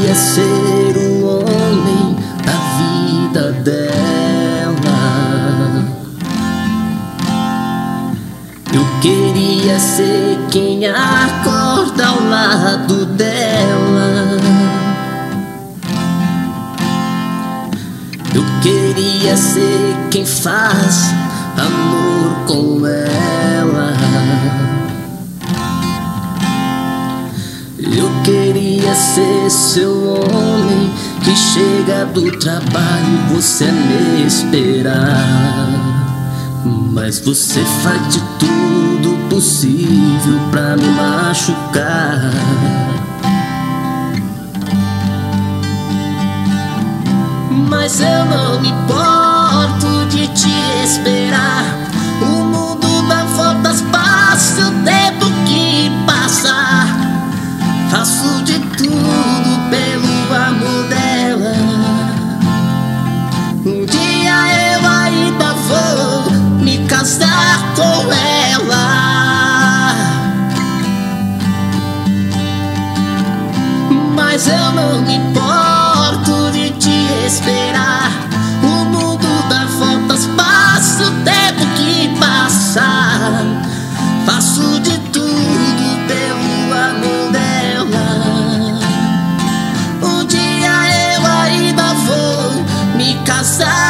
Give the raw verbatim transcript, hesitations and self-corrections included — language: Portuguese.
queria ser o homem da vida dela. Eu queria ser quem acorda ao lado dela. Eu queria ser quem faz amor com ela. Eu queria ser seu homem que chega do trabalho e você me esperar. Mas você faz de tudo possível pra me machucar. Mas eu não me importo de te esperar. O mundo dá voltas, passa o tempo que passar. Faço de tudo pelo amor dela. Um dia eu ainda vou me casar com ela. Mas eu não me importo de te esperar. O mundo dá voltas, passa o tempo que passar. Faço de tudo pelo amor dela. Um dia eu ainda vou me casar